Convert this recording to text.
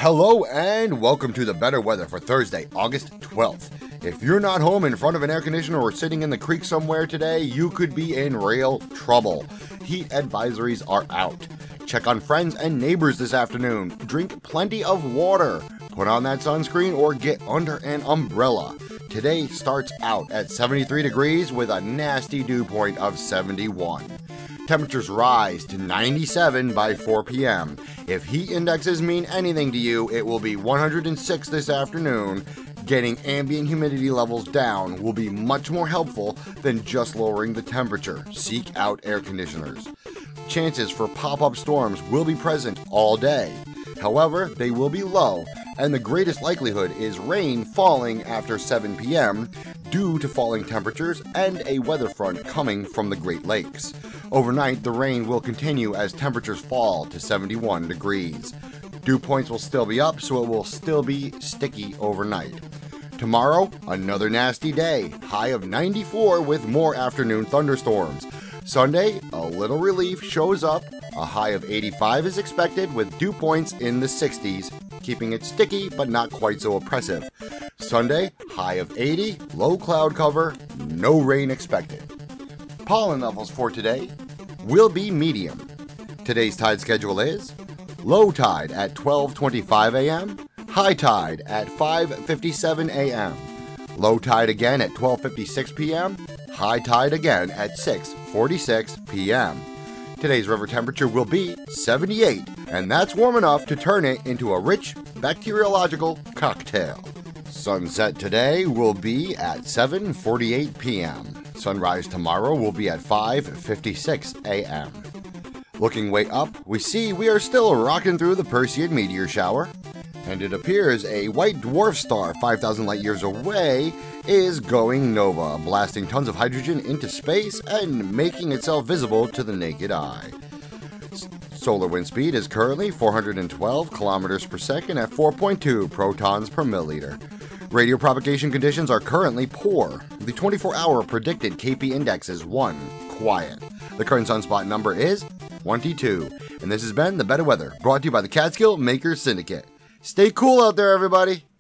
Hello and welcome to the better weather for Thursday, August 12th. If you're not home in front of an air conditioner or sitting in the creek somewhere today, you could be in real trouble. Heat advisories are out. Check on friends and neighbors this afternoon. Drink plenty of water. Put on that sunscreen or get under an umbrella. Today starts out at 73 degrees with a nasty dew point of 71. Temperatures rise to 97 by 4 p.m. If heat indexes mean anything to you, it will be 106 this afternoon. Getting ambient humidity levels down will be much more helpful than just lowering the temperature. Seek out air conditioners. Chances for pop-up storms will be present all day. However, they will be low, and the greatest likelihood is rain falling after 7 p.m. due to falling temperatures and a weather front coming from the Great Lakes. Overnight, the rain will continue as temperatures fall to 71 degrees. Dew points will still be up, so it will still be sticky overnight. Tomorrow, another nasty day, high of 94 with more afternoon thunderstorms. Sunday, a little relief shows up. A high of 85 is expected with dew points in the 60s, keeping it sticky but not quite so oppressive. Sunday, high of 80, low cloud cover, no rain expected. Pollen levels for today will be medium. Today's tide schedule is low tide at 12:25 a.m., high tide at 5:57 a.m., low tide again at 12:56 p.m., high tide again at 6:46 p.m. Today's river temperature will be 78, and that's warm enough to turn it into a rich bacteriological cocktail. Sunset today will be at 7:48 p.m. Sunrise tomorrow will be at 5:56 a.m. Looking way up, we see we are still rocking through the Perseid meteor shower, and it appears a white dwarf star 5,000 light years away is going nova, blasting tons of hydrogen into space and making itself visible to the naked eye. Solar wind speed is currently 412 kilometers per second at 4.2 protons per milliliter. Radio propagation conditions are currently poor. The 24-hour predicted KP index is 1, quiet. The current sunspot number is 22. And this has been The Better Weather, brought to you by the Catskill Makers Syndicate. Stay cool out there, everybody!